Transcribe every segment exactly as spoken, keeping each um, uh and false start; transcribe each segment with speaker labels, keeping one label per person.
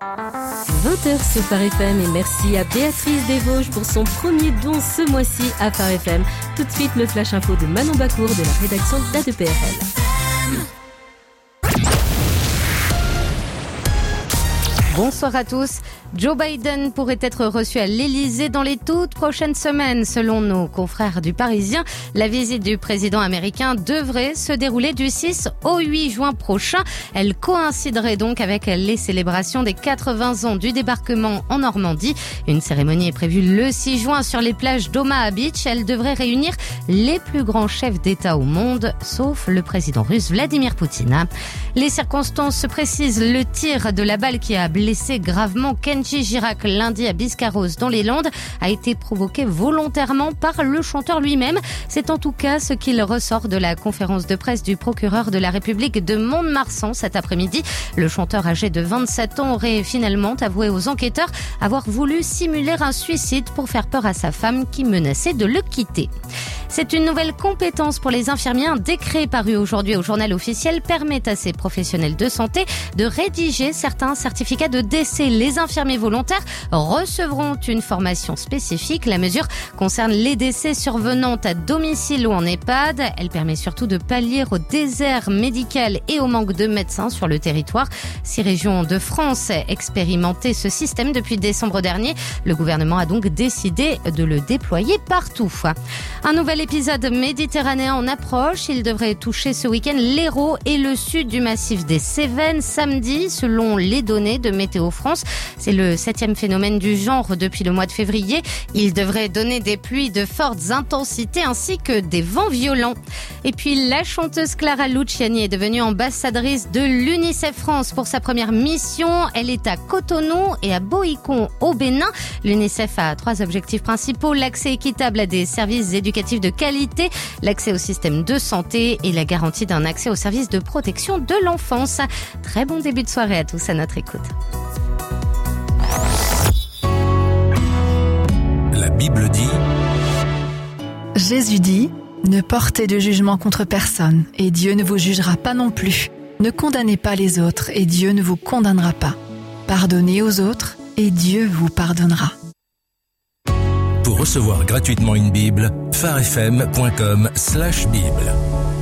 Speaker 1: vingt heures sur Phare F M et merci à Béatrice Desvosges pour son premier don ce mois-ci à Phare F M. Tout de suite, le flash info de Manon Bacour de la rédaction d'A deux P R L.
Speaker 2: Bonsoir à tous. Joe Biden pourrait être reçu à l'Elysée dans les toutes prochaines semaines. Selon nos confrères du Parisien, la visite du président américain devrait se dérouler du six au huit juin prochain. Elle coïnciderait donc avec les célébrations des quatre-vingts ans du débarquement en Normandie. Une cérémonie est prévue le six juin sur les plages d'Omaha Beach. Elle devrait réunir les plus grands chefs d'État au monde, sauf le président russe Vladimir Poutine. Les circonstances se précisent. Le tir de la balle qui a blessé gravement Kenji Girac lundi à Biscarrosse dans les Landes a été provoqué volontairement par le chanteur lui-même. C'est en tout cas ce qu'il ressort de la conférence de presse du procureur de la République de Mont-de-Marsan cet après-midi. Le chanteur âgé de vingt-sept ans aurait finalement avoué aux enquêteurs avoir voulu simuler un suicide pour faire peur à sa femme qui menaçait de le quitter. C'est une nouvelle compétence pour les infirmiers. Un décret paru aujourd'hui au journal officiel permet à ces professionnels de santé de rédiger certains certificats de décès. Les infirmiers volontaires recevront une formation spécifique. La mesure concerne les décès survenant à domicile ou en EHPAD. Elle permet surtout de pallier au désert médical et au manque de médecins sur le territoire. Six régions de France expérimentaient ce système depuis décembre dernier. Le gouvernement a donc décidé de le déployer partout. Un nouvel épisode méditerranéen en approche. Il devrait toucher ce week-end l'Hérault et le sud du massif des Cévennes samedi, selon les données de Météo France. C'est le septième phénomène du genre depuis le mois de février. Il devrait donner des pluies de fortes intensités ainsi que des vents violents. Et puis la chanteuse Clara Luciani est devenue ambassadrice de l'UNICEF France pour sa première mission. Elle est à Cotonou et à Boïcon au Bénin. L'UNICEF a trois objectifs principaux: l'accès équitable à des services éducatifs de qualité, l'accès au système de santé et la garantie d'un accès aux services de protection de l'enfance. Très bon début de soirée à tous à notre écoute.
Speaker 3: La Bible dit...
Speaker 4: Jésus dit, ne portez de jugement contre personne, et Dieu ne vous jugera pas non plus. Ne condamnez pas les autres, et Dieu ne vous condamnera pas. Pardonnez aux autres, et Dieu vous pardonnera.
Speaker 3: Pour recevoir gratuitement une Bible, pharefm.com slash Bible.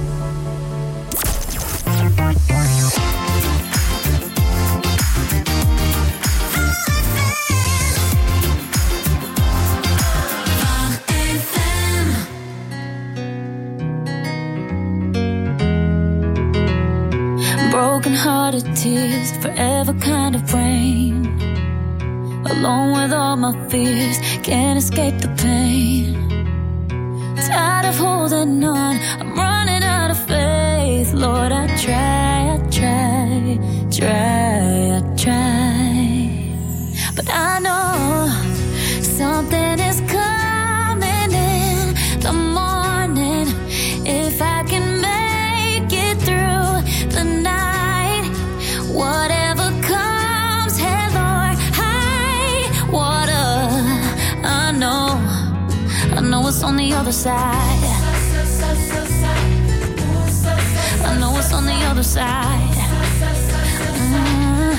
Speaker 5: Broken-hearted tears, forever kind of rain. Alone with all my fears, can't escape the pain. Tired of holding on, I'm running out of faith. Lord, I try, I try, try, I try. But I know something is coming in the morning. If I can make it through the night, whatever comes, hey Lord, high water. I know, I know it's on the other side. I know it's on the other side. Mm.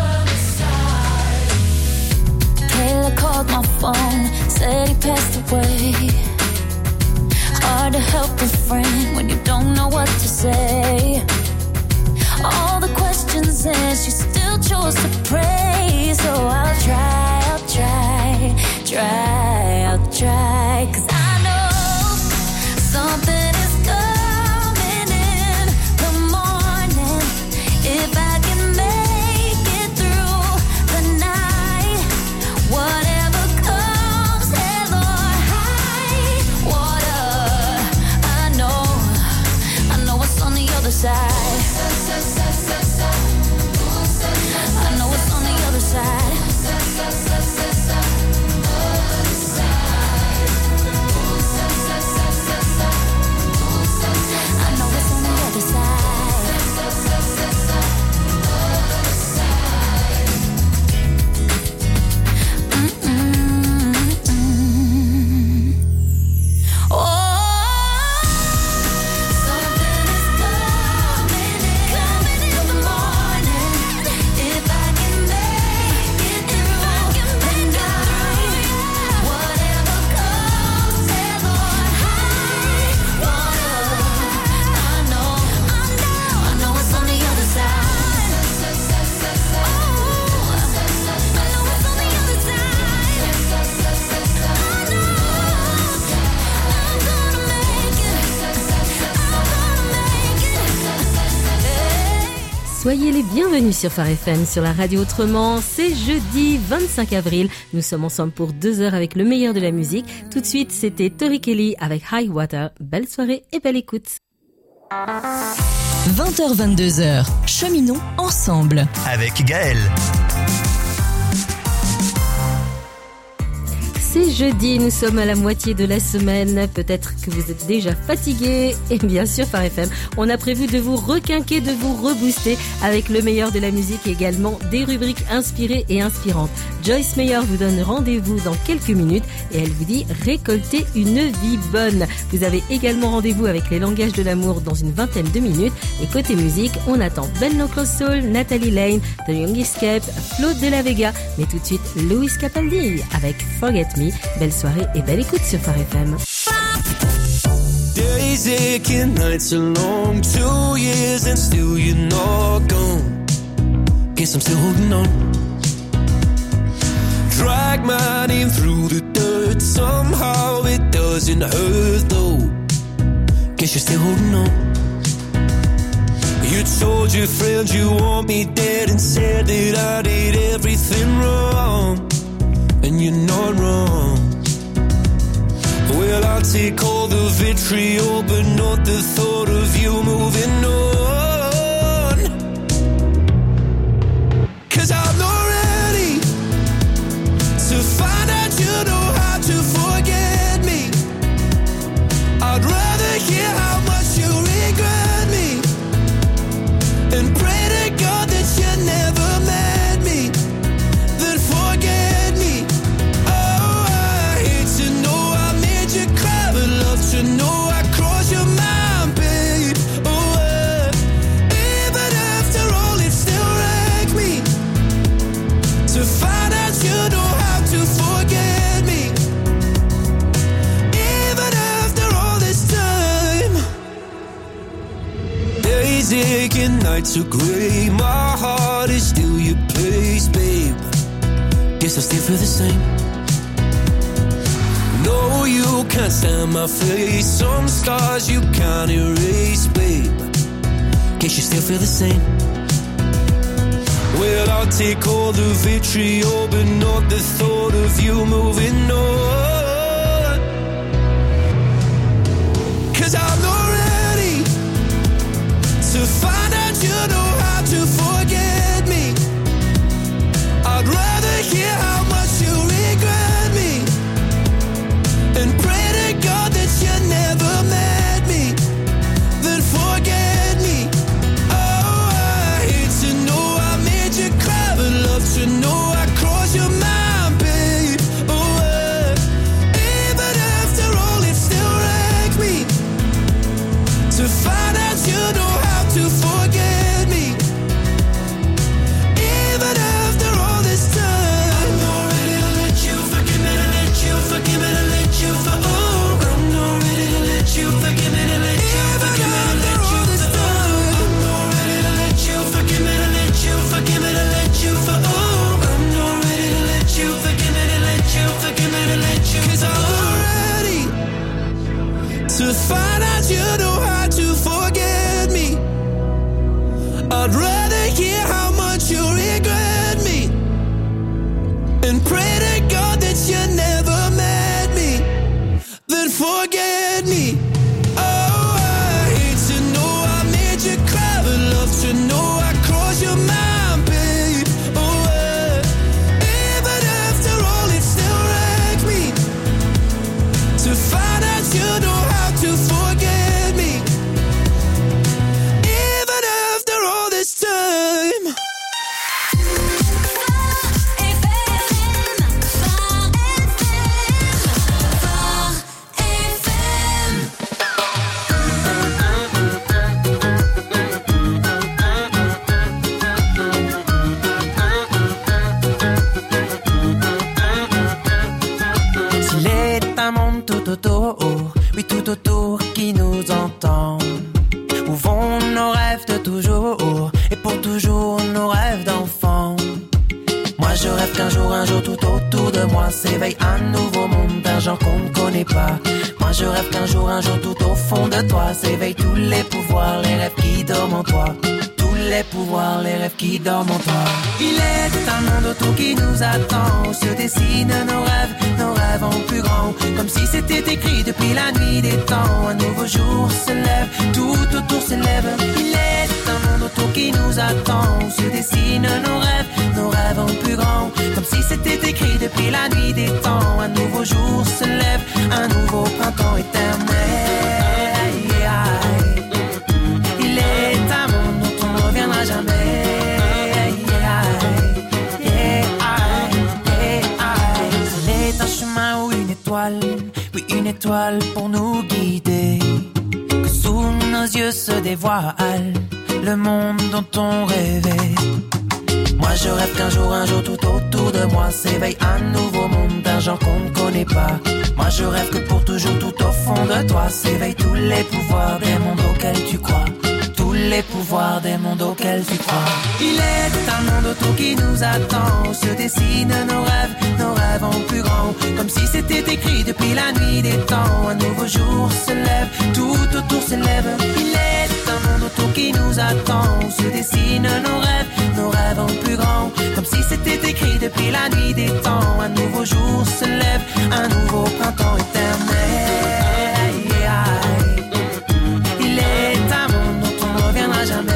Speaker 5: Kayla called my phone, said he passed away. Hard to help a friend when you don't know what to say. All the questions and she still chose to pray. So I'll try, I'll try, try, I'll try. Cause I know something is coming in the morning. If I can make it through the night, whatever comes, hey Lord, high water. I know, I know it's on the other side.
Speaker 1: Soyez les bienvenus sur Phare F M, sur la radio autrement. C'est jeudi vingt-cinq avril. Nous sommes ensemble pour deux heures avec le meilleur de la musique. Tout de suite, c'était Tori Kelly avec High Water. Belle soirée et belle écoute.
Speaker 6: vingt heures vingt-deux heures, cheminons ensemble.
Speaker 7: Avec Gaël.
Speaker 1: C'est jeudi, nous sommes à la moitié de la semaine. Peut-être que vous êtes déjà fatigués. Et bien sûr, Phare F M, on a prévu de vous requinquer, de vous rebooster avec le meilleur de la musique et également des rubriques inspirées et inspirantes. Joyce Meyer vous donne rendez-vous dans quelques minutes et elle vous dit récoltez une vie bonne. Vous avez également rendez-vous avec les langages de l'amour dans une vingtaine de minutes. Et côté musique, on attend Ben No Close Soul, Nathalie Lane, The Young Escape, Flo de la Vega. Mais tout de suite, Louis Capaldi avec Forget Me. Belle soirée et belle écoute sur Phare F M.
Speaker 8: Days aching, nights are long, two years and still you're not gone. Guess I'm still holding on. Drag my name through the dirt, somehow it doesn't hurt though. Guess you're still holding on. You told your friends you want me dead and said that I did everything wrong. And you're not wrong. Well, I'll take all the vitriol, but not the thought of you moving on. 'Cause I'm not ready to find out you know how to forget me. I'd rather hear how much you regret me and pray to God that you never met me than forget me. To know I cross your mind, babe. Oh, uh, even after all, it still wrecked me. To find out you know how to forget me. Even after all this time. Days aching, nights are grey. My heart is still your place, babe. Guess I still feel the same. No, you can't stand my face. Some scars you can't erase, babe. Guess you still feel the same. Well, I'll take all the vitriol, but not the thought of you moving on. 'Cause I'm not ready to find out you know how to forget me. I'd rather hear how much you regret me and pray to God that you never met me, then forget me. Oh, I hate to know I made you cry, but love to know I crossed your mind, babe. Oh, uh, even after all, it still wrecked me. To find out you know how to forget me. Even after all this time. I'm not ready to let you forgive me, to let you forgive me, to let you for oh, I'm not ready to let you forgive me, to let you forgive me, to let you for oh, I'm not ready to let you forgive me, to let you forgive me, to let you for oh, I'm not ready to let you forgive me, to let you forgive me, to let you 'cause I'm not ready to find out you know how to forget me. I'd rather hear how much you regret me and pray to God that you never met me, then forget me. Oh, I hate to know I made you cry, but love to know I crossed your mind, babe. Oh, uh, even after all, it still wrecked me. To find out you know how to forget me. Even after all this time.
Speaker 9: S'il est un monde tout autour, oui tout autour qui nous entend. Où vont nos rêves de toujours, et pour toujours nos rêves d'enfant. Moi je rêve qu'un jour, un jour tout autour de moi s'éveille un nouveau monde d'un genre qu'on ne connaît pas. Moi je rêve qu'un jour, un jour tout au fond de toi s'éveillent tous les pouvoirs, les rêves qui dorment en toi. Tous les pouvoirs, les rêves qui dorment en toi. Il est un monde autour qui nous attend, où se dessinent nos rêves, nos rêves en plus grand, comme si c'était écrit depuis la nuit des temps. Un nouveau jour se lève, tout autour s'élève. Il est un monde autour qui nous attend, où se dessinent nos rêves, nos rêves en plus grand, comme si c'était écrit depuis la nuit des temps. Un nouveau jour se lève, un nouveau printemps éternel. Il est un monde dont on ne reviendra jamais. C'est un chemin ou une étoile, oui une étoile pour nous guider, que sous nos yeux se dévoile le monde dont on rêvait. Moi je rêve qu'un jour, un jour tout autour de moi s'éveille un nouveau monde d'un genre qu'on ne connaît pas. Moi je rêve que pour toujours tout au fond de toi s'éveillent tous les pouvoirs des mondes auxquels tu crois. Tous les pouvoirs des mondes auxquels tu crois. Il est un monde autour qui nous attend, où se dessinent nos rêves, nos rêves en plus grand, comme si c'était écrit depuis la nuit des temps. Un nouveau jour se lève, tout autour s'élève. Il est un monde autour qui nous attend, où se dessinent nos rêves, nos rêves en plus grand, comme si c'était écrit depuis la nuit des temps. Un nouveau jour se lève, un nouveau printemps éternel. Il est un monde dont on ne reviendra jamais.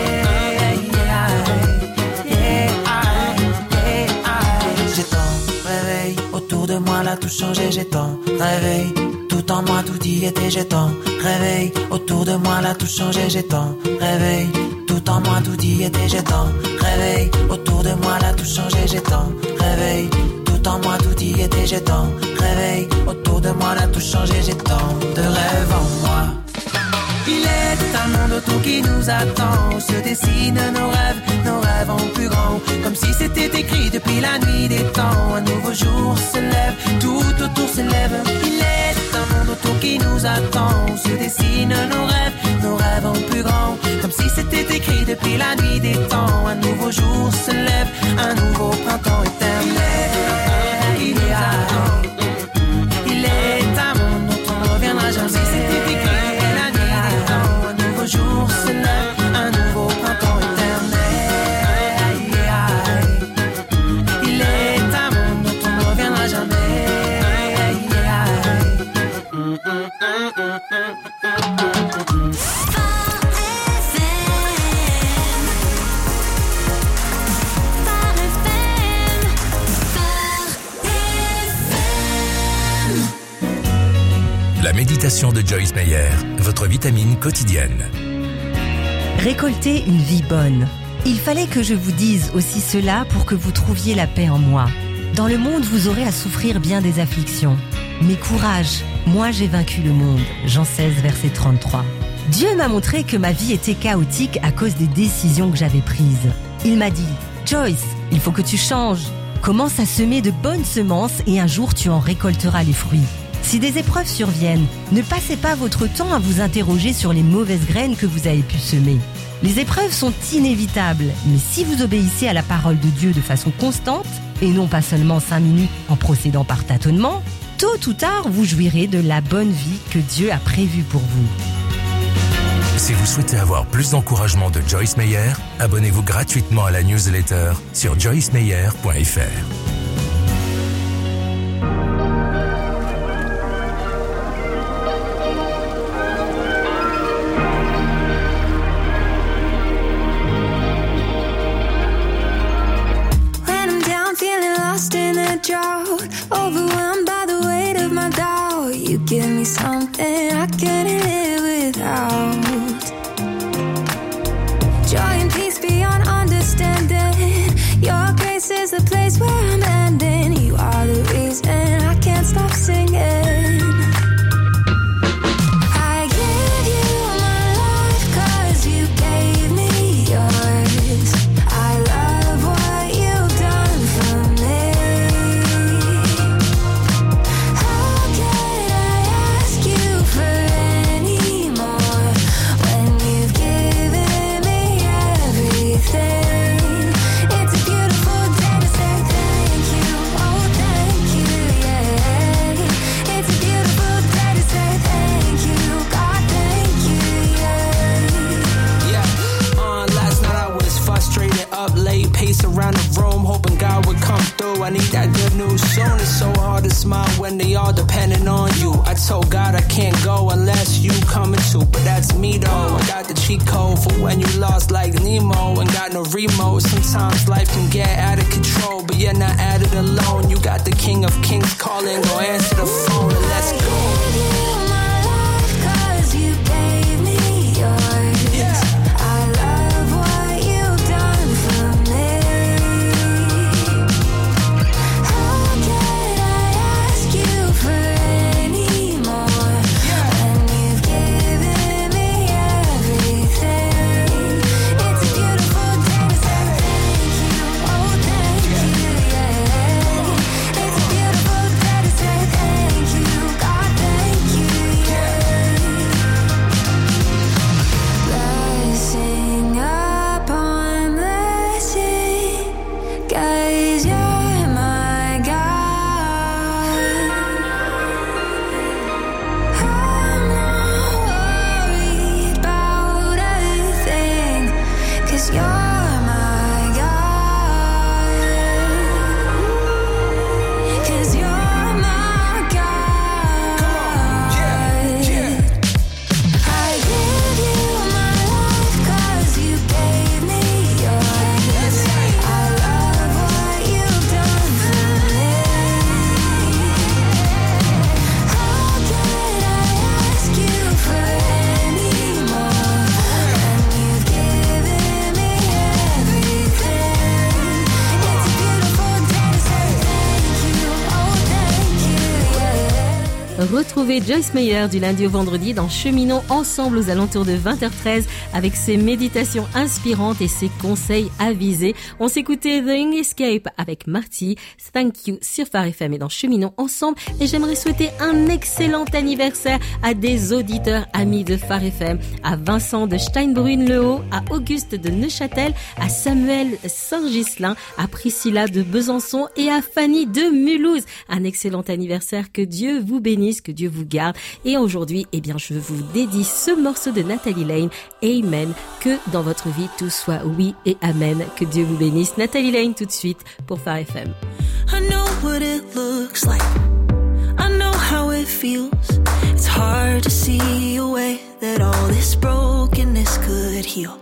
Speaker 9: J'ai tant réveillé autour de moi, là tout changé. J'ai tant réveillé tout en moi, tout y était. J'ai tant réveillé autour de moi, là tout changé. J'ai tant réveillé tout en moi, tout y était. J'ai tant réveillé autour de moi, là tout changé. J'ai tant réveillé tout en moi, tout y était. J'ai tant réveillé autour de moi, là tout changé. J'ai tant de rêves en moi. Il est un monde autour qui nous attend, où se dessinent nos rêves, nos rêves en plus grand, comme si c'était écrit depuis la nuit des temps. Un nouveau jour se lève, tout autour s'élève. Il est un monde autour qui nous attend, où se dessinent nos rêves, nos rêves en plus grand, comme si c'était écrit depuis la nuit des temps. Un nouveau jour se lève, un nouveau printemps éternel. Il est un, il est un monde dont on ne reviendra jamais. Si c'était écrit jour se lève, un nouveau printemps éternel. Il est un monde dont on ne reviendra jamais.
Speaker 3: La méditation de Joyce Meyer, votre vitamine quotidienne.
Speaker 7: Récolter une vie bonne. Il fallait que je vous dise aussi cela pour que vous trouviez la paix en moi. Dans le monde, vous aurez à souffrir bien des afflictions. Mais courage, moi j'ai vaincu le monde. Jean seize, verset trente-trois. Dieu m'a montré que ma vie était chaotique à cause des décisions que j'avais prises. Il m'a dit, Joyce, il faut que tu changes. Commence à semer de bonnes semences et un jour tu en récolteras les fruits. Si des épreuves surviennent, ne passez pas votre temps à vous interroger sur les mauvaises graines que vous avez pu semer. Les épreuves sont inévitables, mais si vous obéissez à la parole de Dieu de façon constante, et non pas seulement cinq minutes en procédant par tâtonnement, tôt ou tard, vous jouirez de la bonne vie que Dieu a prévue pour vous.
Speaker 3: Si vous souhaitez avoir plus d'encouragement de Joyce Meyer, abonnez-vous gratuitement à la newsletter sur joyce meyer point f r.
Speaker 5: Overwhelmed by the weight of my doubt, you give me something I can't live without. Joy and peace beyond understanding. Your grace is the place where I'm ending. You are the reason I can't stop singing. I give you my life 'cause you gave me yours. I love what you've done for me. For
Speaker 10: room, hoping God would come through. I need that good news soon. It's so hard to smile when they all depending on you. I told God I can't go unless you coming too, but that's me though. I got the cheat code for when you lost like Nemo and got no remote. Sometimes life can get out of control, but you're not at it alone. You got the King of Kings calling, go answer the phone and let's go.
Speaker 1: Retrouvez Joyce Meyer du lundi au vendredi dans Cheminons ensemble aux alentours de vingt heures treize avec ses méditations inspirantes et ses conseils avisés. On s'écoutait The Escape avec Marty, Thank You sur Phare F M et dans Cheminons ensemble. Et j'aimerais souhaiter un excellent anniversaire à des auditeurs amis de Phare F M, à Vincent de Steinbrunn-le-Haut, à Auguste de Neuchâtel, à Samuel Saint-Ghislain, à Priscilla de Besançon et à Fanny de Mulhouse. Un excellent anniversaire, que Dieu vous bénisse, que Dieu vous garde. Et aujourd'hui, eh bien, je vous dédie ce morceau de Nathalie Lane, Amen, que dans votre vie tout soit oui et amen. Que Dieu vous bénisse. Nathalie Lane tout de suite pour Phare F M.
Speaker 8: I know what it looks like. I know how it feels. It's hard to see a way that all this brokenness could heal.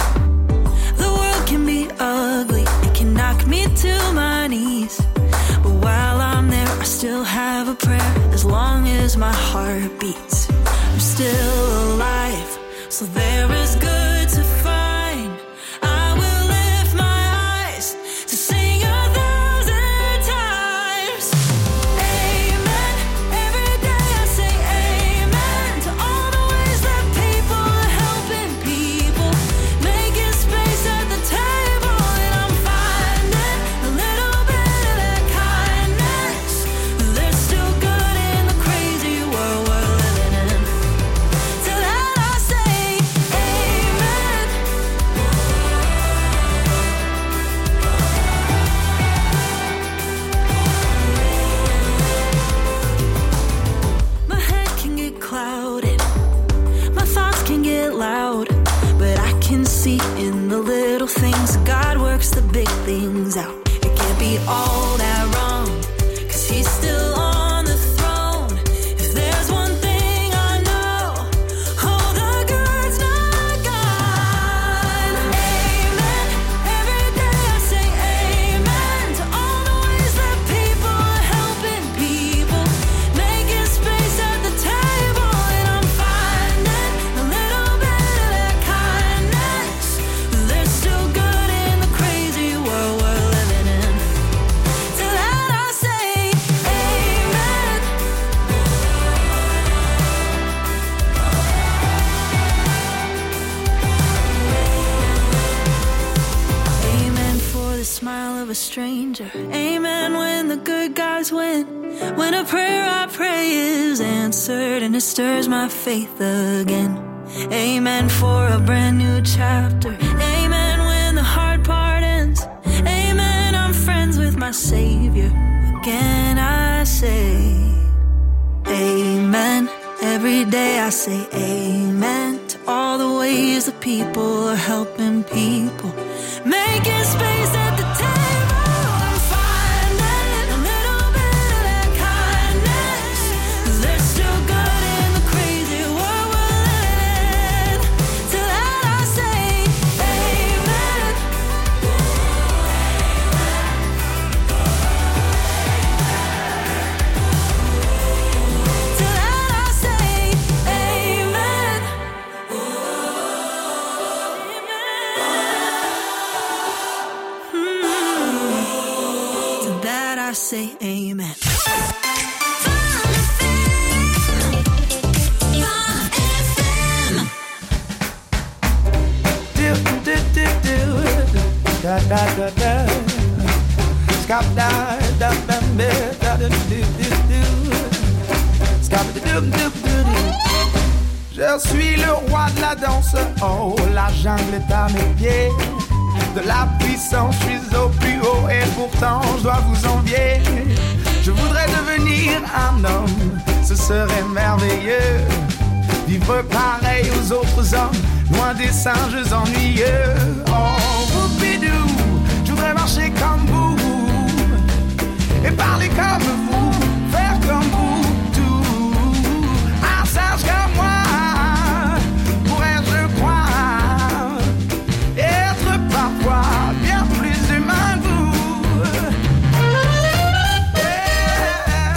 Speaker 8: The world can be ugly. It can knock me to my knees. But while I'm there, I still have a prayer. As long as my heart beats, I'm still alive. So there is good to find. I will lift my eyes to sing a thousand times. Amen. Every day I say amen to all the ways that people are helping people, making space at the table, and I'm finding a little bit of that kindness. There's still good in the crazy world we're living in. To that I say amen. My head can get clouded, my thoughts can get loud, but I can see in the little things God works the big things out. It can't be all that wrong, 'cause He's still on the throne. If there's one thing I know, oh, the good's not gone. Amen. Every day I say amen to all the ways that people are helping people, making space at the table, and I'm finding a little bit of that kindness. There's still good in the crazy world we're living in. To that I say amen. Amen for the smile of a stranger. Amen when the good guys win. When a prayer I pray is answered and it stirs my faith again. Amen for a brand new chapter. Amen when the hard part ends. Amen, I'm friends with my Savior. Again I say amen. Every day I say amen to all the ways that people are helping people, making space at the table. I say amen.
Speaker 11: Do, do, do, do. Da, da, da, da. Scop, da, da, da, da, da, do, do, do, do. Scop, do, do, do, do. Je suis le roi de la danse, oh, la jungle est à mes pieds. De la puissance, je suis au plus haut et pourtant je dois vous envier. Je voudrais devenir un homme, ce serait merveilleux. Vivre pareil aux autres hommes, loin des singes ennuyeux. Oh, whoopidou, je voudrais marcher comme vous et parler comme vous, faire comme vous, tout. Un singe comme moi. Bien plus humain que vous. Yeah.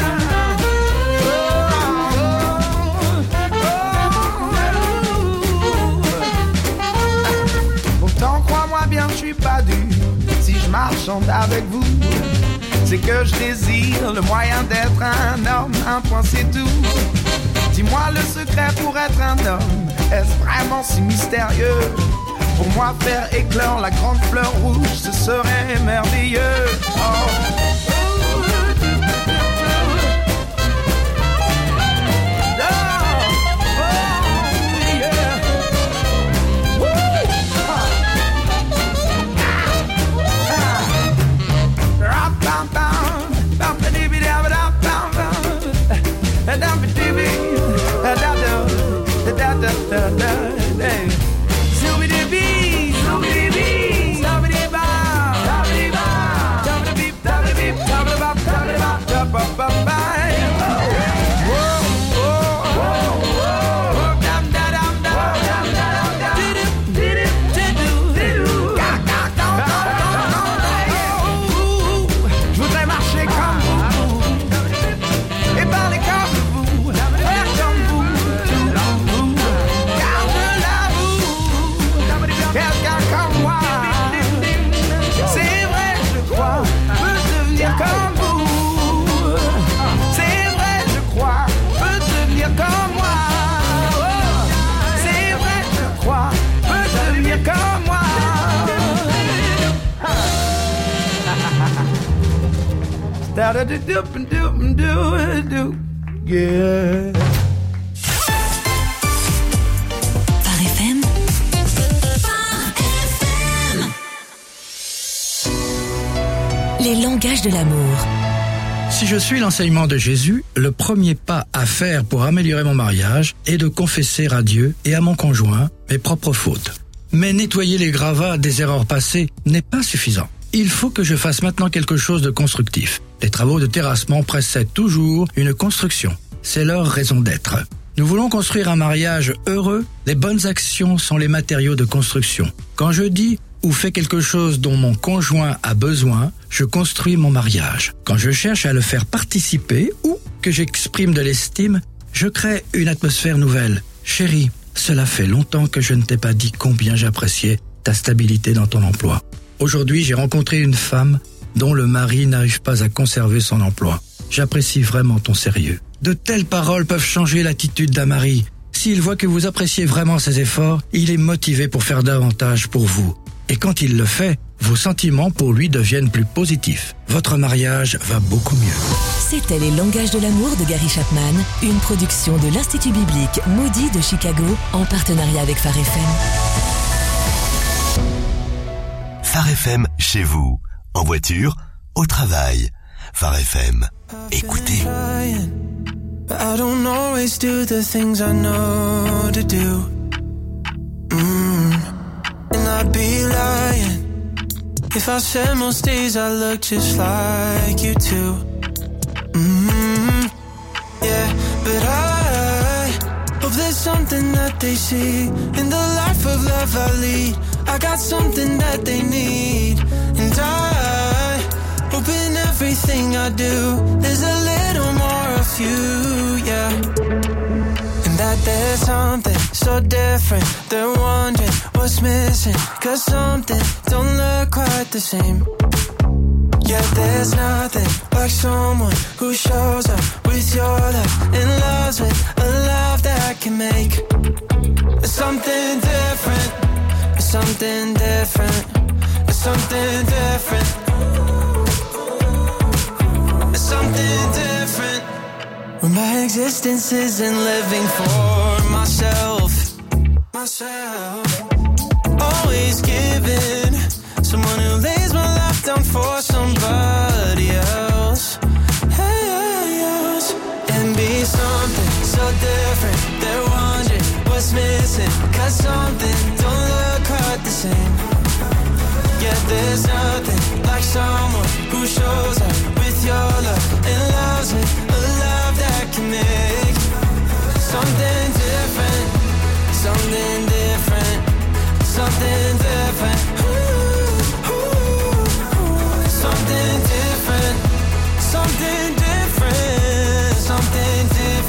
Speaker 11: Oh, oh, oh. Pourtant crois-moi bien, je suis pas dû. Si je marchande avec vous, c'est que je désire le moyen d'être un homme. Un point c'est tout. Dis-moi le secret pour être un homme. Est-ce vraiment si mystérieux? Pour moi faire éclore la grande fleur rouge, ce serait merveilleux. Oh. Yeah.
Speaker 6: Phare F M. Les langages de l'amour.
Speaker 12: Si je suis l'enseignement de Jésus, le premier pas à faire pour améliorer mon mariage est de confesser à Dieu et à mon conjoint mes propres fautes. Mais nettoyer les gravats des erreurs passées n'est pas suffisant. Il faut que je fasse maintenant quelque chose de constructif. Les travaux de terrassement précèdent toujours une construction. C'est leur raison d'être. Nous voulons construire un mariage heureux. Les bonnes actions sont les matériaux de construction. Quand je dis ou fais quelque chose dont mon conjoint a besoin, je construis mon mariage. Quand je cherche à le faire participer ou que j'exprime de l'estime, je crée une atmosphère nouvelle. Chérie, cela fait longtemps que je ne t'ai pas dit combien j'appréciais ta stabilité dans ton emploi. Aujourd'hui, j'ai rencontré une femme dont le mari n'arrive pas à conserver son emploi. J'apprécie vraiment ton sérieux. De telles paroles peuvent changer l'attitude d'un mari. S'il voit que vous appréciez vraiment ses efforts, il est motivé pour faire davantage pour vous. Et quand il le fait, vos sentiments pour lui deviennent plus positifs. Votre mariage va beaucoup mieux.
Speaker 6: C'était Les langages de l'amour de Gary Chapman, une production de l'Institut biblique Moody de Chicago en partenariat avec Phare F M.
Speaker 13: Phare F M chez vous, en voiture, au travail. Phare F M, écoutez.
Speaker 10: But I don't always do the things I know to do. Mm. And I'd be lying if I said most days I look just like you too. Mm. Yeah, but I hope there's something that they see in the life of love I lead. I got something that they need, and I hope in everything I do there's a little more of you, yeah. And that there's something so different, they're wondering what's missing, cause something don't look quite the same. Yeah, there's nothing but
Speaker 9: like someone who shows up with your love and loves with a love that can make something different, something different, something different, something different. When my existence isn't living for myself, myself, always giving, someone who lays my life down for somebody else, hey, else. And be something so different, they're wondering what's missing, cause something don't look quite the same. Yeah, there's nothing like someone who shows up with your love and loves with a love that can make something different, something different, something different, ooh, ooh, something different, something different, something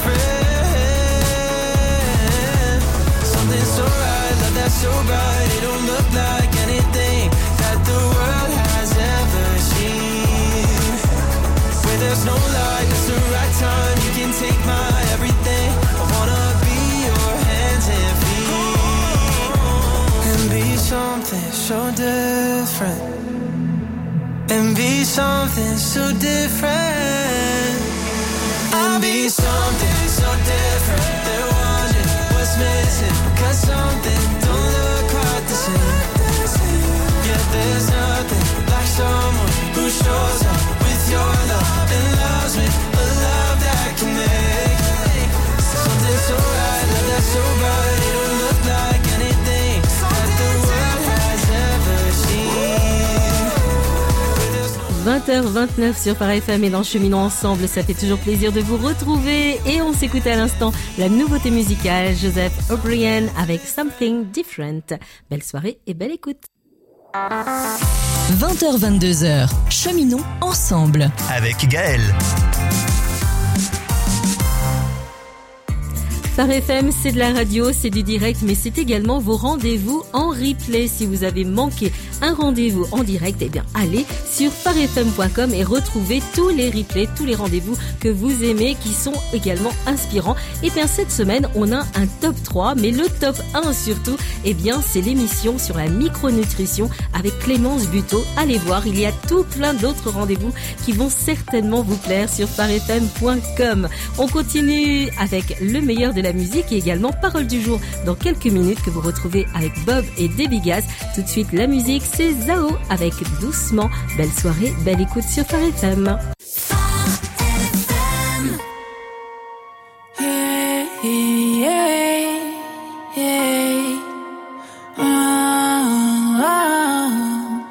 Speaker 9: different, something so right, love that's so bright, it don't look like anything that the world has ever seen. Where there's no light, it's the right time, you can take my everything. I wanna be your hands and feet, and be something so different, and be something so different, and be something so different. They're wondering what's missing, cause something don't look quite the same. Yeah, there's nothing like someone who shows up with your love and loves with a love that can make something so right, love that's so bright, it don't look like anything that the world has ever seen.
Speaker 1: vingt heures vingt-neuf sur Phare F M et dans Cheminons Ensemble, ça fait toujours plaisir de vous retrouver. Et on s'écoute à l'instant la nouveauté musicale, Joseph O'Brien avec Something Different. Belle soirée et belle écoute.
Speaker 6: vingt heures vingt-deux heures, Cheminons Ensemble.
Speaker 13: Avec Gaël.
Speaker 1: Phare F M, c'est de la radio, c'est du direct, mais c'est également vos rendez-vous en replay. Si vous avez manqué un rendez-vous en direct, eh bien, allez sur phare f m point com et retrouvez tous les replays, tous les rendez-vous que vous aimez, qui sont également inspirants. Et bien, cette semaine, on a un top trois, mais le top un surtout, eh bien, c'est l'émission sur la micronutrition avec Clémence Buteau. Allez voir, il y a tout plein d'autres rendez-vous qui vont certainement vous plaire sur phare f m point com. On continue avec le meilleur de la musique et également Parole du jour dans quelques minutes que vous retrouvez avec Bob et Debbie Gaz. Tout de suite, la musique, c'est Zao avec Doucement. Belle soirée, belle écoute sur Phare F M.
Speaker 8: Yeah, yeah, yeah. Oh, oh.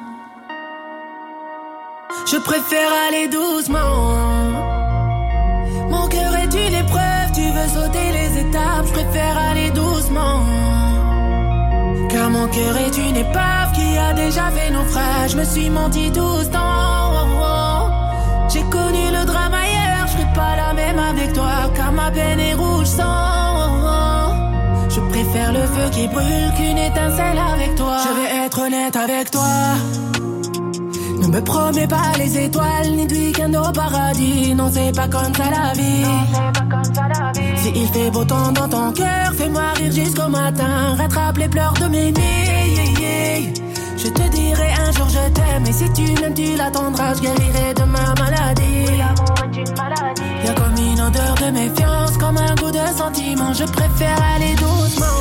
Speaker 8: Je préfère aller doucement. Mon cœur est une épreuve, tu veux sauter les étapes, je préfère aller doucement. Car mon cœur est une épave qui a déjà fait naufrage, je me suis menti tout ce temps. J'ai connu le drame ailleurs, je serai pas la même avec toi, car ma peine est rouge sang. Je préfère le feu qui brûle qu'une étincelle avec toi. Je vais être honnête avec toi. Ne me promets pas les étoiles, ni de week-end au paradis. Non, c'est pas comme ça la vie. Si il fait beau temps dans ton cœur, fais-moi rire jusqu'au matin. Rattrape les pleurs de mes nuits. Je te dirai un jour je t'aime, et si tu m'aimes tu l'attendras. Je guérirai de ma maladie. Y'a comme une odeur de méfiance, comme un goût de sentiment. Je préfère aller doucement.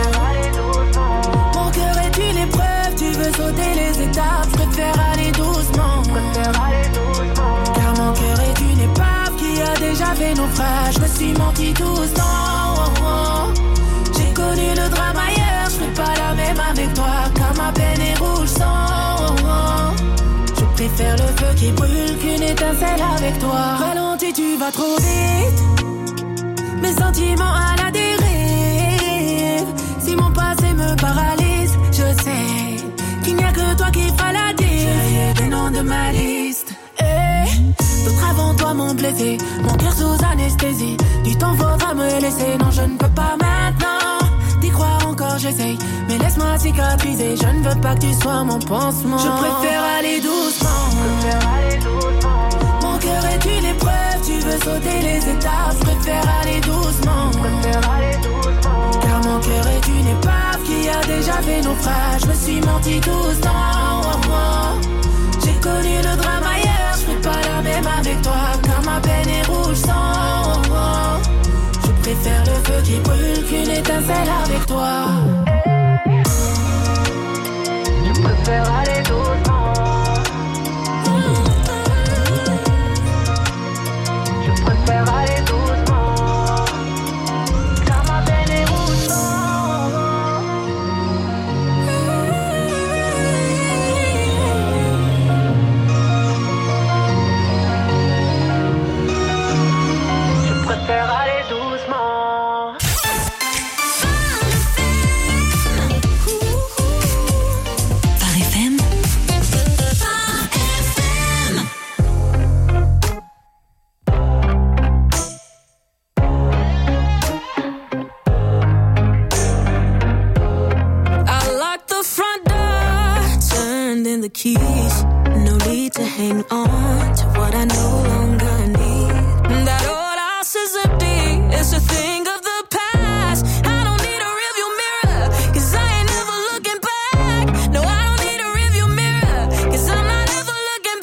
Speaker 8: Mon cœur est une épreuve, tu veux sauter les étapes. Je préfère aller doucement. Car mon cœur est une épave qui a déjà fait naufrage. Je me suis menti tout ce temps. J'ai connu le drame ailleurs, je serai pas la même avec toi, car ma peine est rouge sang. Je préfère le feu qui brûle qu'une étincelle avec toi. Ralentis, tu vas trop vite. Mes sentiments à la dérive. Si mon passé me paralyse, je sais qu'il n'y a que toi qui fera la diff. J'ai des noms de ma liste. Hey, d'autres avant toi m'ont blessé, mon cœur sous anesthésie. Du temps faudra me laisser, non je ne peux pas maintenant. D'y croire encore j'essaye, mais laisse-moi cicatriser. Je ne veux pas que tu sois mon pansement. Je préfère aller doucement. Mon cœur est
Speaker 14: dis doucement. Oh, oh. J'ai connu le drame ailleurs, je fais pas la même avec toi. Car ma peine est rouge sang. Oh, oh. Je préfère le feu qui brûle qu'une étincelle avec toi. Je préfère aller doucement. Je préfère aller doucement. Car ma peine est rouge sang. Je préfère aller doucement.
Speaker 6: Phare F M.
Speaker 14: I locked the front door, turned in the keys. No need to hang on to what I no longer need. That old house is empty, it's a thing of the past. I don't need a rearview mirror, cause I ain't never looking back. No, I don't need a rearview mirror, cause I'm not ever looking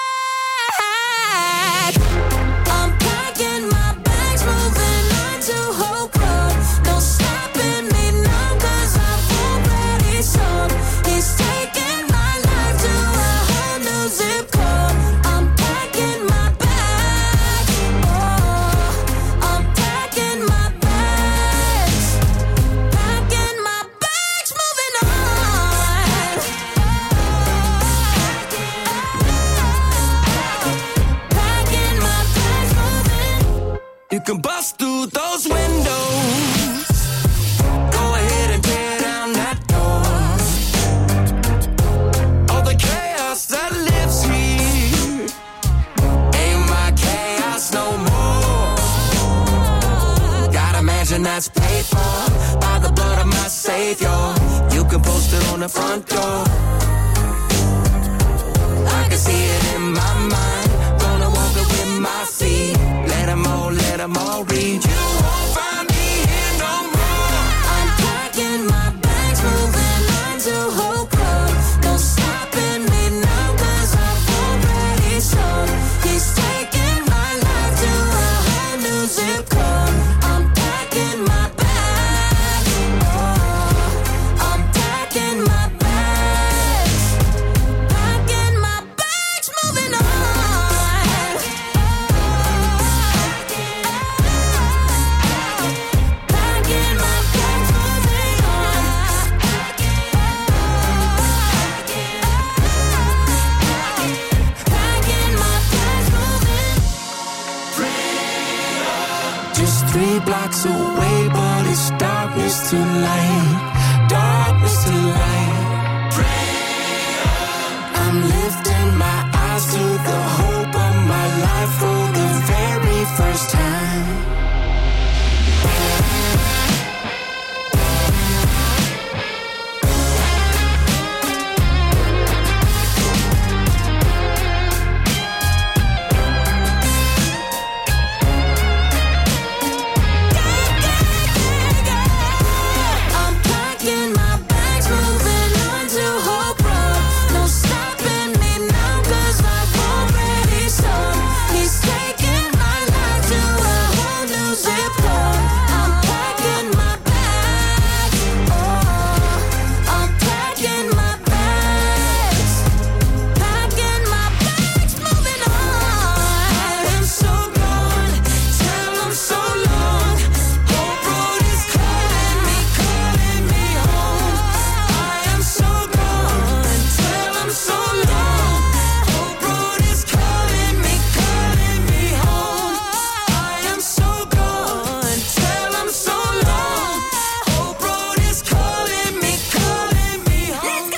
Speaker 14: back. I'm packing my bags, moving on to Hope Road. No stopping me now, cause I've already sold. He's taking my life to a whole new zip code. I'm packing my bags. Oh, I'm packing my bags. Packing my bags, moving on. Packing my bags, moving.
Speaker 8: You can bust through those windows. Go ahead and tear down that door. All the chaos that lives here ain't my chaos no more. Got a mansion that's paid for by the blood of my savior. You can post it on the front door. I can see it in my mind. Gonna walk it with my feet. Let them all, let them all read. You won't find me here no more.
Speaker 14: I'm packing my bags, moving on to Hope Road. No stopping me now, cause I've already sold. He's taking my life to a whole new zip code. I'm packing my bags. Oh, I'm packing my bags. Packing my bags, moving on. Packing my bags, moving on. Packing my bags, moving.
Speaker 8: Just three blocks away, but it's darkness to light. Darkness to light. I'm lifting my eyes to the hope of my life for the very first time.
Speaker 14: I'm packing my bags, moving on to Hope Road. No stopping me now, cause I've already sold. He's taking my life to a whole new zip code. I'm packing my bags. Oh, I'm packing my bags. Packing my bags, moving on. I'm so gone, tell him so long. Hope Road is calling me, calling me home. I am so gone, tell him so long. Hope Road is calling me, calling me home. I am so gone, tell him so long. Hope Road is calling me, calling me home.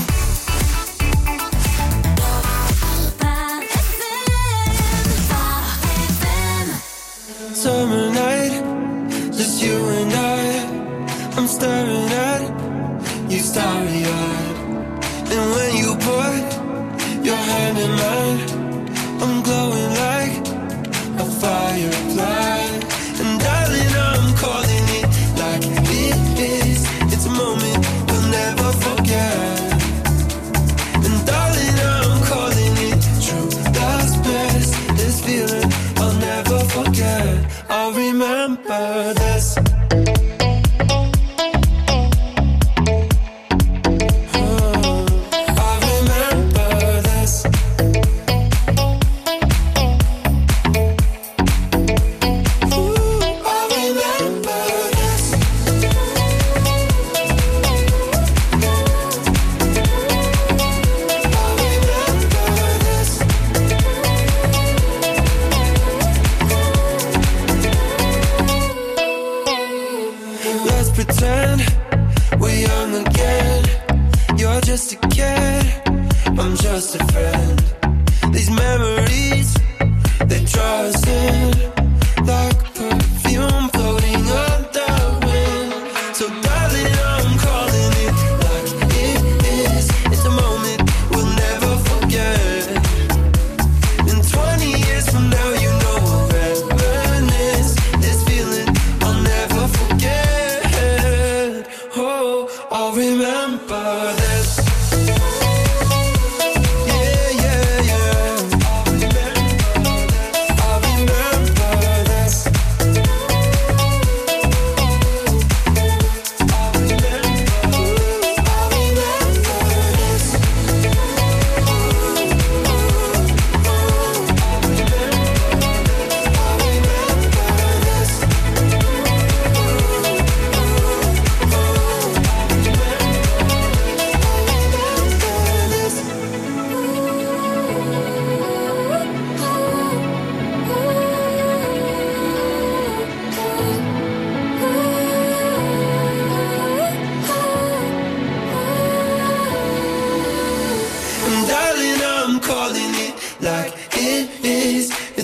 Speaker 8: Summer night, just you and I. I'm staring at you starry eyed. And when you put your hand in mine, I'm glowing like a firefly. And darling, I'm calling it like it is. It's a moment you'll never forget.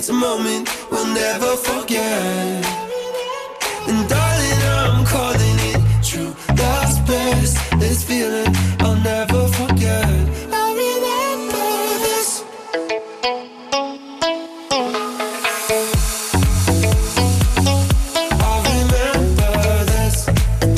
Speaker 8: It's a moment we'll never forget. And darling, I'm calling it true. Love's best, this feeling I'll never forget. I remember this. I remember this.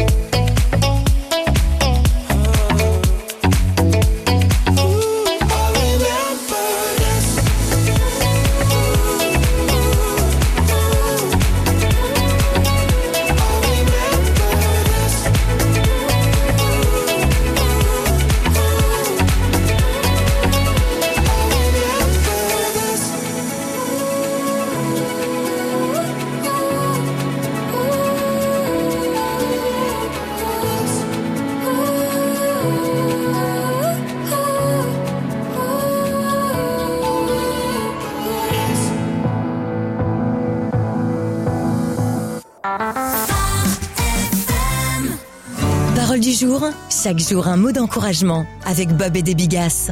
Speaker 6: Parole du jour, chaque jour un mot d'encouragement avec Bob et des Bigasses.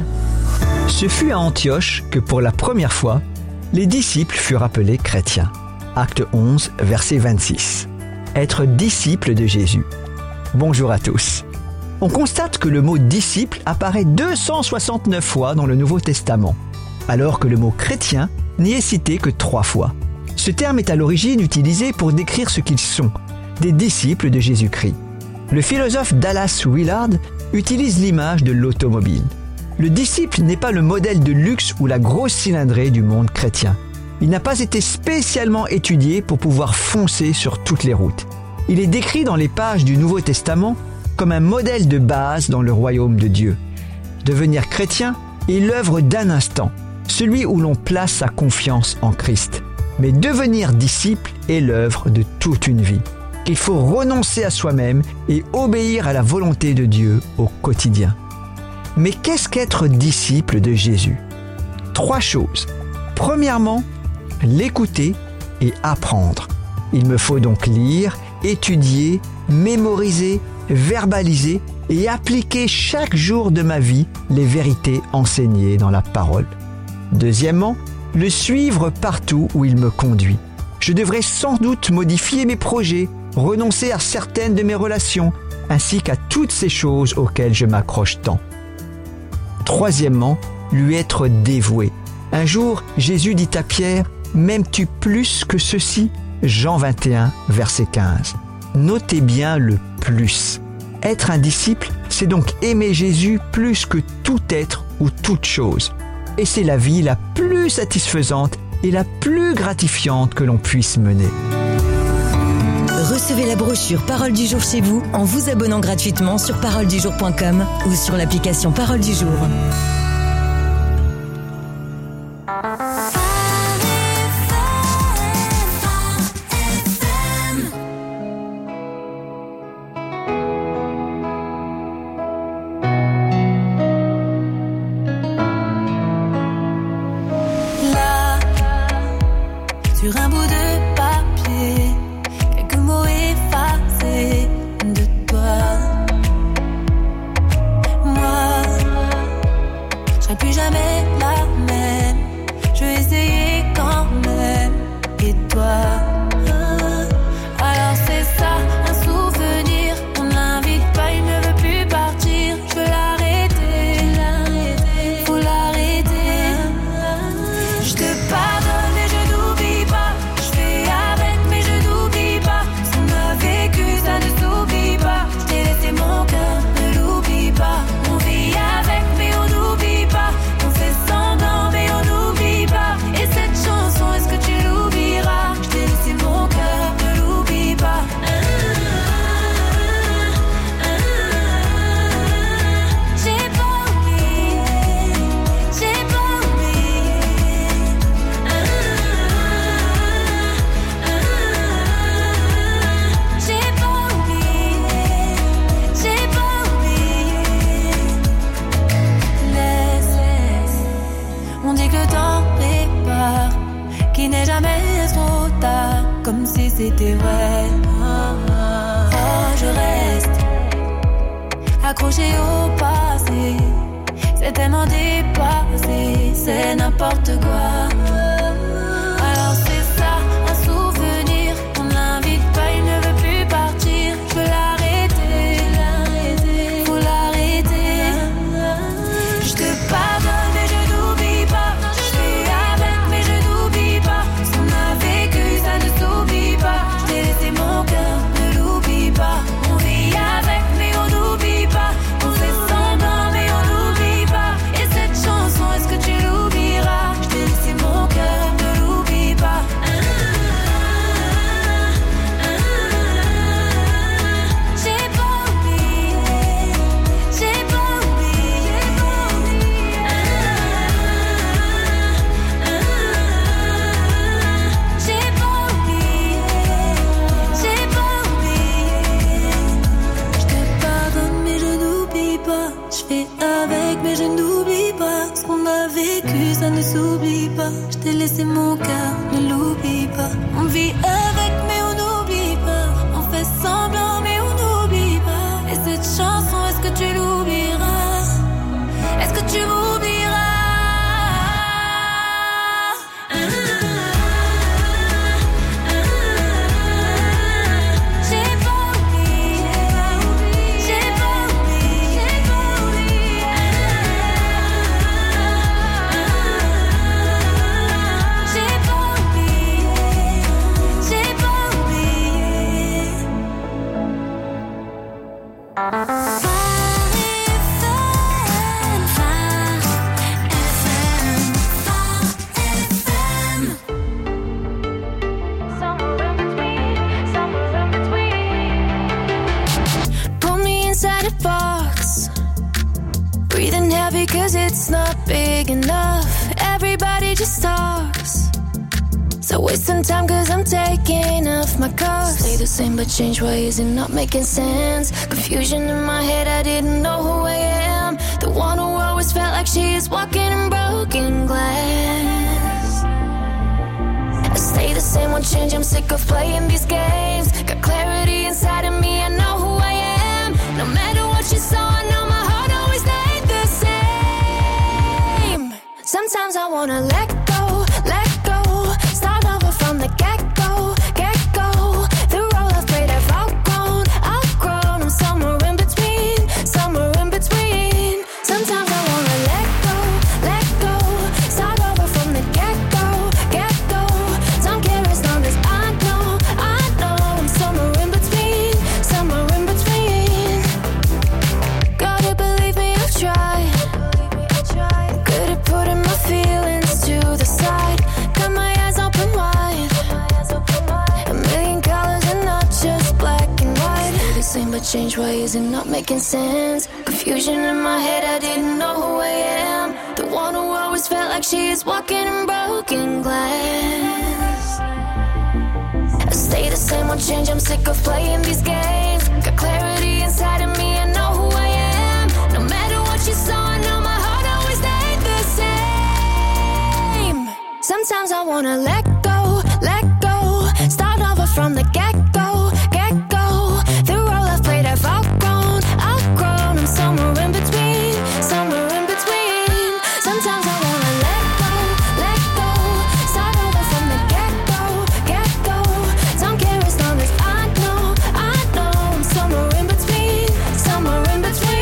Speaker 15: Ce fut à Antioche que pour la première fois, les disciples furent appelés chrétiens. Acte onze, verset vingt-six. Être disciple de Jésus. Bonjour à tous. On constate que le mot disciple apparaît deux cent soixante-neuf fois dans le Nouveau Testament, alors que le mot chrétien n'y est cité que trois fois. Ce terme est à l'origine utilisé pour décrire ce qu'ils sont, des disciples de Jésus-Christ. Le philosophe Dallas Willard utilise l'image de l'automobile. Le disciple n'est pas le modèle de luxe ou la grosse cylindrée du monde chrétien. Il n'a pas été spécialement étudié pour pouvoir foncer sur toutes les routes. Il est décrit dans les pages du Nouveau Testament comme un modèle de base dans le royaume de Dieu. Devenir chrétien est l'œuvre d'un instant, celui où l'on place sa confiance en Christ. Mais devenir disciple est l'œuvre de toute une vie. Il faut renoncer à soi-même et obéir à la volonté de Dieu au quotidien. Mais qu'est-ce qu'être disciple de Jésus ? Trois choses. Premièrement, l'écouter et apprendre. Il me faut donc lire, étudier, mémoriser, verbaliser et appliquer chaque jour de ma vie les vérités enseignées dans la parole. Deuxièmement, le suivre partout où il me conduit. Je devrais sans doute modifier mes projets, renoncer à certaines de mes relations, ainsi qu'à toutes ces choses auxquelles je m'accroche tant. Troisièmement, lui être dévoué. Un jour, Jésus dit à Pierre, « M'aimes-tu plus que ceci ?» Jean vingt et un, verset quinze. Notez bien le « plus ». Être un disciple, c'est donc aimer Jésus plus que tout être ou toute chose. Et c'est la vie la plus satisfaisante et la plus gratifiante que l'on puisse mener.
Speaker 6: Recevez la brochure Parole du jour chez vous en vous abonnant gratuitement sur parole du jour point com ou sur l'application Parole du jour.
Speaker 5: Là, sur un bout de papier, quelques mots effacés de toi. Moi, je serai plus jamais la même. Je vais essayer quand même. Et toi, alors c'est ça, un souvenir. On l'invite pas, il ne veut plus partir. Je veux l'arrêter, faut l'arrêter. Je te pardonne et je n'oublie pas. Je fais avec mais je n'oublie pas. Ce qu'on a vécu, ça ne s'oublie pas. Je t'ai laissé mon cœur, ne l'oublie pas. On vit avec mais on n'oublie pas. On fait semblant mais on n'oublie pas. Et cette chanson, est-ce que tu l'oublieras? Je t'ai laissé mon cœur, ne l'oublie pas. J'ai pas oublié, j'ai pas oublié. J'ai pas oublié, j'ai pas oublié. Laisse, laisse. On dit que le temps répare, qu'il n'est jamais trop tard, comme si c'était vrai. Oh, je reste accroché au passé, c'est tellement dépassé, c'est n'importe quoi.
Speaker 14: pas, je t'ai laissé mon cœur, ne l'oublie pas. On vit avec mais on n'oublie pas. On fait semblant mais on n'oublie pas. Et cette chanson, est-ce que tu l'oublieras? Est-ce que tu m'oublieras?
Speaker 5: Because it's not big enough. Everybody just talks. So waste some time cause I'm taking off my cuffs. Stay the same but change ways and not making sense. Confusion in my head, I didn't know who I am. The one who always felt like she is walking in broken glass. I stay the same, won't change, I'm sick of playing these games. Got clarity inside of me, I know who I am. No matter what you saw, I know my heart always stayed the same. Sometimes I wanna let go, let go. Start over from the get-go, get-go. The role I've played I've outgrown, outgrown. I'm somewhere in between, somewhere in between. Sometimes I wanna let go, let go. Start over from the get-go, get-go. Don't care as long as I know, I know. I'm somewhere in between, somewhere in between. Gotta believe me, I've tried. Good at putting my feelings to the side. Got my eyes open wide. A million colors and not just black and white. Stay the same but change ways and not making sense. Confusion in my head, I didn't know who I am. The one who always felt like she is walking in broken glass. I stay the same, won't change, I'm sick of playing these games. Got clarity inside of me, I know who I am. No matter what you saw, I know my heart always stayed the same. Sometimes I wanna let go, let go. Start over from the get-go, get-go. The role I've played I've outgrown, outgrown. I'm somewhere in between, somewhere in between. Sometimes I wanna let go, let go. Start over from the get-go, get-go. Don't care as long as I know, I know. I'm somewhere in between, somewhere in between.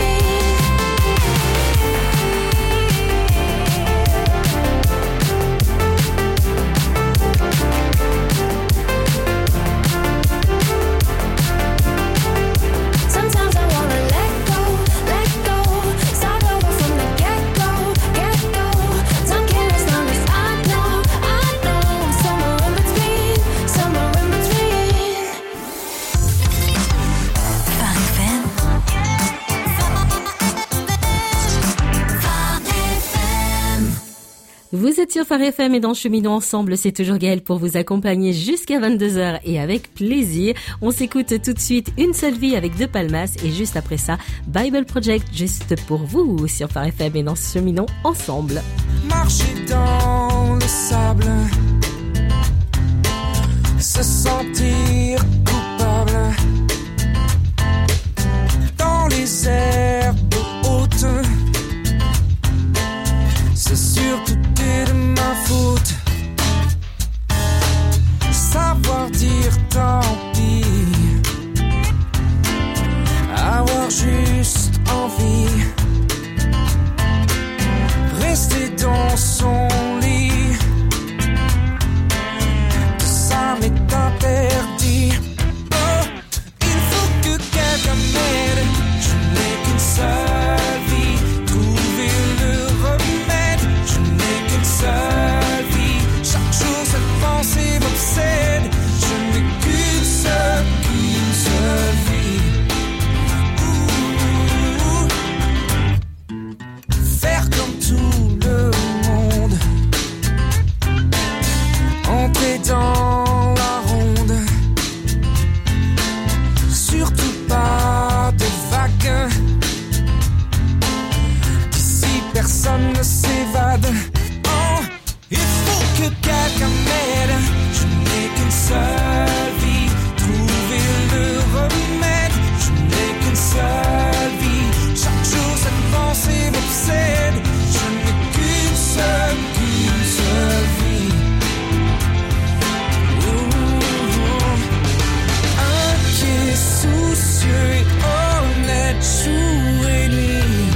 Speaker 5: Sometimes I wanna let go, let go. Start over from the get-go, get-go. Don't care as long as I know, I know. I'm somewhere in between, somewhere in between.
Speaker 6: Phare F M.
Speaker 1: Vous êtes sur Phare F M et dans Cheminons Ensemble, c'est toujours Gaëlle pour vous accompagner jusqu'à vingt-deux heures et avec plaisir. On s'écoute tout de suite Une seule vie avec De Palmas et juste après ça, Bible Project juste pour vous sur Phare F M et dans Cheminons Ensemble.
Speaker 10: Marcher dans le sable, se sentir coupable, dans les herbes hautes, c'est sûr tout est de ma faute. Savoir dire tant pis, avoir juste envie, rester dans son lit, tout ça m'est interdit. Oh, il faut que quelqu'un m'aide, je n'ai qu'une seule vie, trouver le remède, je n'ai qu'une seule vie, chaque jour cette pensée m'obsède, je n'ai qu'une seule, qu'une seule vie. Ouh. Faire comme tout le monde, entrer dans la ronde, surtout pas de vagues, d'ici personne ne s'évade. Oh, il faut quelqu'un m'aide. Je n'ai qu'une seule vie, trouver le remède. Je n'ai qu'une seule vie, chaque jour cette pensée m'obsède. Je n'ai qu'une seule, qu'une seule vie. Inquiet, soucieux et honnête, jour et nuit.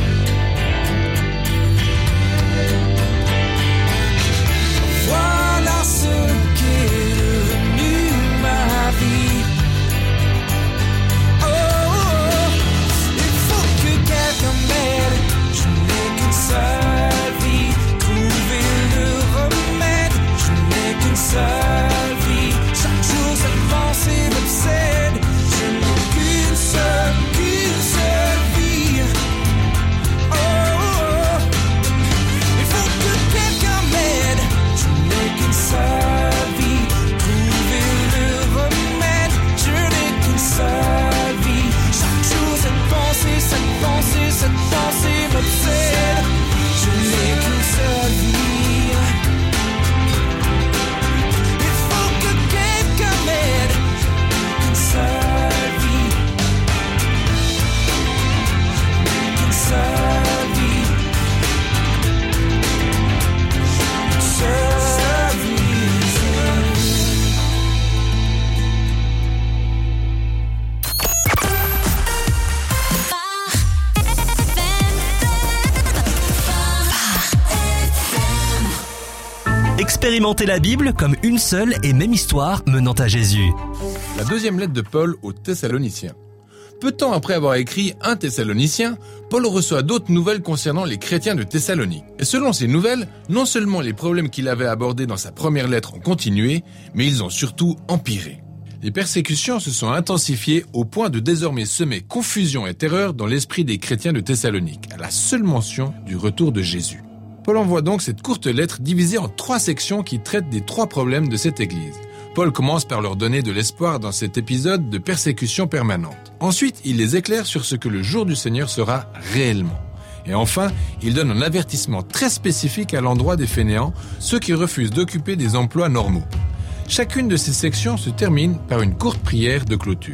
Speaker 10: Voilà ce qu'est devenu ma vie. Oh, oh, oh. Il faut que quelqu'un m'aide. Je n'ai qu'une seule vie, trouver le remède. Je n'ai qu'une seule vie, chaque jour cette pensée m'obsède. Je n'ai qu'une seule, qu'une seule vie. Oh, oh, oh. Il faut que quelqu'un m'aide. Je n'ai qu'une seule vie, trouver le remède. Je n'ai qu'une seule vie, chaque jour cette pensée, cette pensée, cette pensée m'obsède. Je n'ai qu'une seule vie. Il faut que quelqu'un m'aide. Qu'une seule vie, qu'une seule vie, une seule vie.
Speaker 16: Expérimentez la Bible comme une seule et même histoire menant à Jésus.
Speaker 17: La deuxième lettre de Paul aux Thessaloniciens. Peu de temps après avoir écrit un Thessalonicien, Paul reçoit d'autres nouvelles concernant les chrétiens de Thessalonique. Et selon ces nouvelles, non seulement les problèmes qu'il avait abordés dans sa première lettre ont continué, mais ils ont surtout empiré. Les persécutions se sont intensifiées au point de désormais semer confusion et terreur dans l'esprit des chrétiens de Thessalonique, à la seule mention du retour de Jésus. Paul envoie donc cette courte lettre divisée en trois sections qui traitent des trois problèmes de cette église. Paul commence par leur donner de l'espoir dans cet épisode de persécution permanente. Ensuite, il les éclaire sur ce que le jour du Seigneur sera réellement. Et enfin, il donne un avertissement très spécifique à l'endroit des fainéants, ceux qui refusent d'occuper des emplois normaux. Chacune de ces sections se termine par une courte prière de clôture.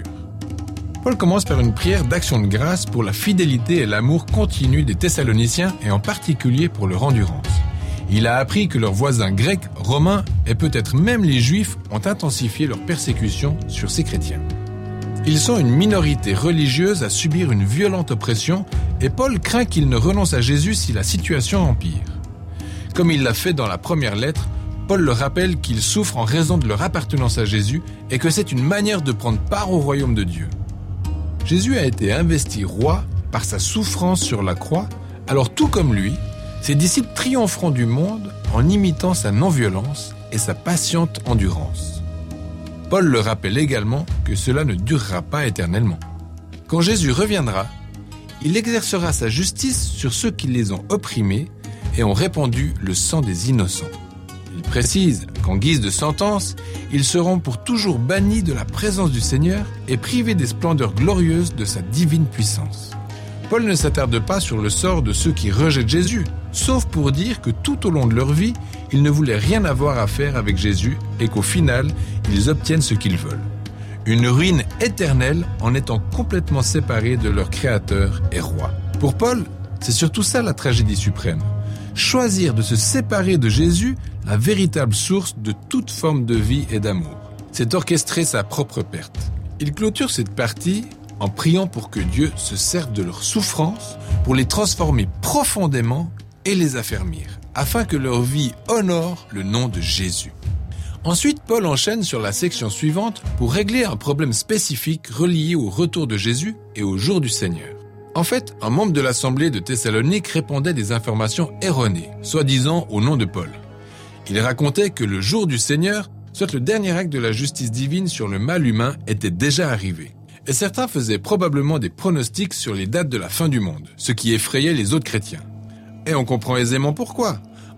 Speaker 17: Paul commence par une prière d'action de grâce pour la fidélité et l'amour continu des Thessaloniciens et en particulier pour leur endurance. Il a appris que leurs voisins grecs, romains et peut-être même les juifs ont intensifié leur persécution sur ces chrétiens. Ils sont une minorité religieuse à subir une violente oppression et Paul craint qu'ils ne renoncent à Jésus si la situation empire. Comme il l'a fait dans la première lettre, Paul leur rappelle qu'ils souffrent en raison de leur appartenance à Jésus et que c'est une manière de prendre part au royaume de Dieu. Jésus a été investi roi par sa souffrance sur la croix, alors tout comme lui, ses disciples triompheront du monde en imitant sa non-violence et sa patiente endurance. Paul leur rappelle également que cela ne durera pas éternellement. Quand Jésus reviendra, il exercera sa justice sur ceux qui les ont opprimés et ont répandu le sang des innocents. Il précise qu'en guise de sentence, ils seront pour toujours bannis de la présence du Seigneur et privés des splendeurs glorieuses de sa divine puissance. Paul ne s'attarde pas sur le sort de ceux qui rejettent Jésus, sauf pour dire que tout au long de leur vie, ils ne voulaient rien avoir à faire avec Jésus et qu'au final, ils obtiennent ce qu'ils veulent. Une ruine éternelle en étant complètement séparés de leur Créateur et Roi. Pour Paul, c'est surtout ça la tragédie suprême. Choisir de se séparer de Jésus, la véritable source de toute forme de vie et d'amour. C'est orchestrer sa propre perte. Il clôture cette partie en priant pour que Dieu se serve de leurs souffrances pour les transformer profondément et les affermir, afin que leur vie honore le nom de Jésus. Ensuite, Paul enchaîne sur la section suivante pour régler un problème spécifique relié au retour de Jésus et au jour du Seigneur. En fait, un membre de l'Assemblée de Thessalonique répandait des informations erronées, soi-disant au nom de Paul. Il racontait que le jour du Seigneur, soit le dernier acte de la justice divine sur le mal humain, était déjà arrivé. Et certains faisaient probablement des pronostics sur les dates de la fin du monde, ce qui effrayait les autres chrétiens. Et on comprend aisément pourquoi.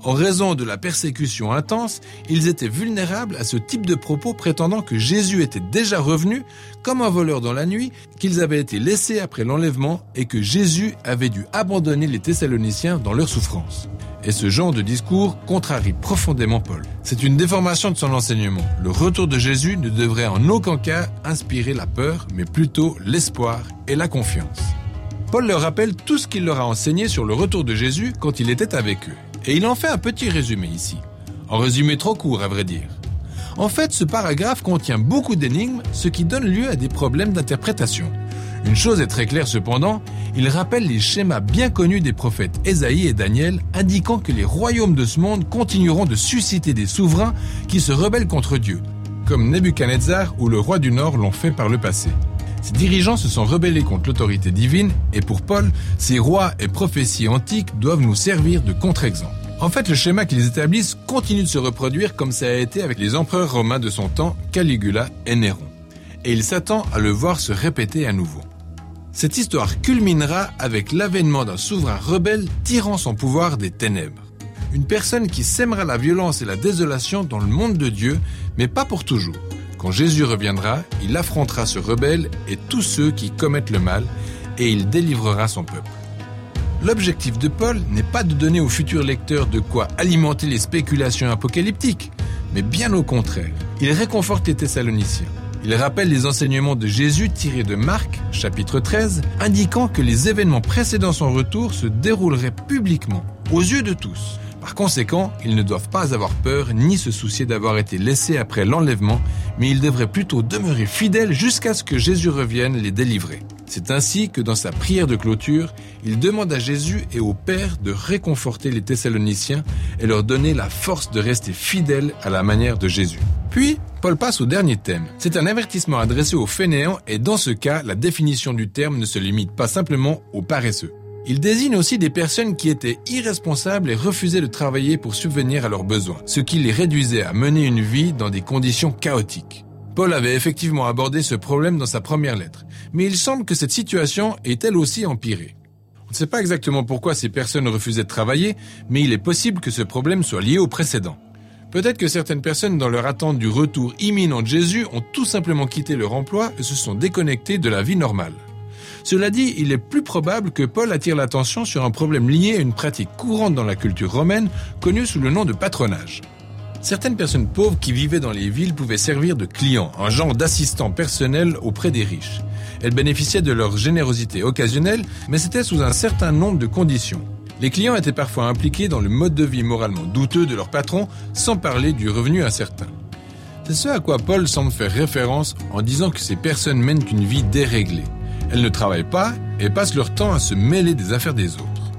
Speaker 17: En raison de la persécution intense, ils étaient vulnérables à ce type de propos prétendant que Jésus était déjà revenu, comme un voleur dans la nuit, qu'ils avaient été laissés après l'enlèvement et que Jésus avait dû abandonner les Thessaloniciens dans leur souffrance. Et ce genre de discours contrarie profondément Paul. C'est une déformation de son enseignement. Le retour de Jésus ne devrait en aucun cas inspirer la peur, mais plutôt l'espoir et la confiance. Paul leur rappelle tout ce qu'il leur a enseigné sur le retour de Jésus quand il était avec eux. Et il en fait un petit résumé ici. Un résumé trop court, à vrai dire. En fait, ce paragraphe contient beaucoup d'énigmes, ce qui donne lieu à des problèmes d'interprétation. Une chose est très claire cependant, il rappelle les schémas bien connus des prophètes Ésaïe et Daniel, indiquant que les royaumes de ce monde continueront de susciter des souverains qui se rebellent contre Dieu, comme Nebuchadnezzar ou le roi du Nord l'ont fait par le passé. Ces dirigeants se sont rebellés contre l'autorité divine et pour Paul, ces rois et prophéties antiques doivent nous servir de contre-exemple. En fait, le schéma qu'ils établissent continue de se reproduire comme ça a été avec les empereurs romains de son temps, Caligula et Néron. Et il s'attend à le voir se répéter à nouveau. Cette histoire culminera avec l'avènement d'un souverain rebelle tirant son pouvoir des ténèbres. Une personne qui sèmera la violence et la désolation dans le monde de Dieu, mais pas pour toujours. Quand Jésus reviendra, il affrontera ce rebelle et tous ceux qui commettent le mal, et il délivrera son peuple. L'objectif de Paul n'est pas de donner aux futurs lecteurs de quoi alimenter les spéculations apocalyptiques, mais bien au contraire. Il réconforte les Thessaloniciens. Il rappelle les enseignements de Jésus tirés de Marc, chapitre treize, indiquant que les événements précédant son retour se dérouleraient publiquement, aux yeux de tous. Par conséquent, ils ne doivent pas avoir peur ni se soucier d'avoir été laissés après l'enlèvement, mais ils devraient plutôt demeurer fidèles jusqu'à ce que Jésus revienne les délivrer. C'est ainsi que dans sa prière de clôture, il demande à Jésus et au Père de réconforter les Thessaloniciens et leur donner la force de rester fidèles à la manière de Jésus. Puis, Paul passe au dernier thème. C'est un avertissement adressé aux fainéants et dans ce cas, la définition du terme ne se limite pas simplement aux paresseux. Il désigne aussi des personnes qui étaient irresponsables et refusaient de travailler pour subvenir à leurs besoins, ce qui les réduisait à mener une vie dans des conditions chaotiques. Paul avait effectivement abordé ce problème dans sa première lettre, mais il semble que cette situation est elle aussi empirée. On ne sait pas exactement pourquoi ces personnes refusaient de travailler, mais il est possible que ce problème soit lié au précédent. Peut-être que certaines personnes, dans leur attente du retour imminent de Jésus, ont tout simplement quitté leur emploi et se sont déconnectées de la vie normale. Cela dit, il est plus probable que Paul attire l'attention sur un problème lié à une pratique courante dans la culture romaine, connue sous le nom de patronage. Certaines personnes pauvres qui vivaient dans les villes pouvaient servir de clients, un genre d'assistants personnels auprès des riches. Elles bénéficiaient de leur générosité occasionnelle, mais c'était sous un certain nombre de conditions. Les clients étaient parfois impliqués dans le mode de vie moralement douteux de leur patron, sans parler du revenu incertain. C'est ce à quoi Paul semble faire référence en disant que ces personnes mènent une vie déréglée. Elles ne travaillent pas et passent leur temps à se mêler des affaires des autres.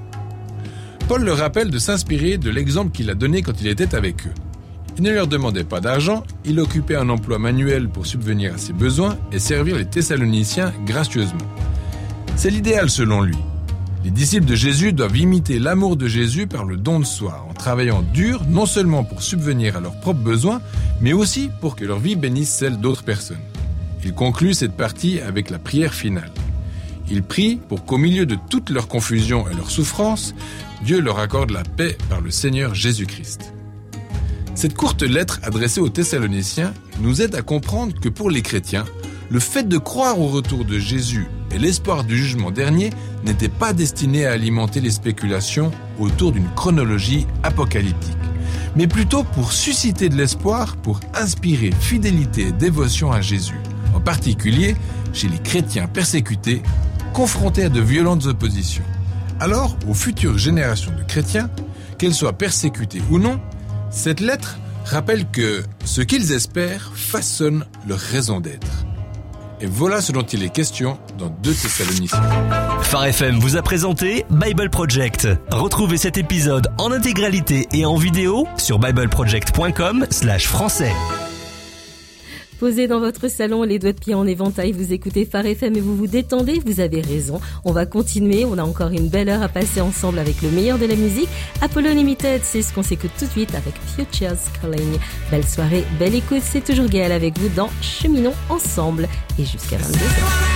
Speaker 17: Paul leur rappelle de s'inspirer de l'exemple qu'il a donné quand il était avec eux. Il ne leur demandait pas d'argent, il occupait un emploi manuel pour subvenir à ses besoins et servir les Thessaloniciens gracieusement. C'est l'idéal selon lui. Les disciples de Jésus doivent imiter l'amour de Jésus par le don de soi, en travaillant dur non seulement pour subvenir à leurs propres besoins, mais aussi pour que leur vie bénisse celle d'autres personnes. Il conclut cette partie avec la prière finale. Il prie pour qu'au milieu de toute leur confusion et leur souffrance, Dieu leur accorde la paix par le Seigneur Jésus-Christ. Cette courte lettre adressée aux Thessaloniciens nous aide à comprendre que pour les chrétiens, le fait de croire au retour de Jésus et l'espoir du jugement dernier n'était pas destiné à alimenter les spéculations autour d'une chronologie apocalyptique, mais plutôt pour susciter de l'espoir, pour inspirer fidélité et dévotion à Jésus, en particulier chez les chrétiens persécutés, confrontés à de violentes oppositions. Alors, aux futures générations de chrétiens, qu'elles soient persécutées ou non, cette lettre rappelle que ce qu'ils espèrent façonne leur raison d'être. Et voilà ce dont il est question dans deux Thessaloniciens.
Speaker 16: Phare F M vous a présenté Bible Project. Retrouvez cet épisode en intégralité et en vidéo sur bibleproject point com slash français.
Speaker 1: Posé dans votre salon, les doigts de pied en éventail, vous écoutez Phare F M et vous vous détendez, vous avez raison. On va continuer, on a encore une belle heure à passer ensemble avec le meilleur de la musique. Apollo Limited, c'est ce qu'on s'écoute tout de suite avec Futures Calling. Belle soirée, belle écoute, c'est toujours Gaëlle avec vous dans Cheminons ensemble et jusqu'à vingt-deux heures.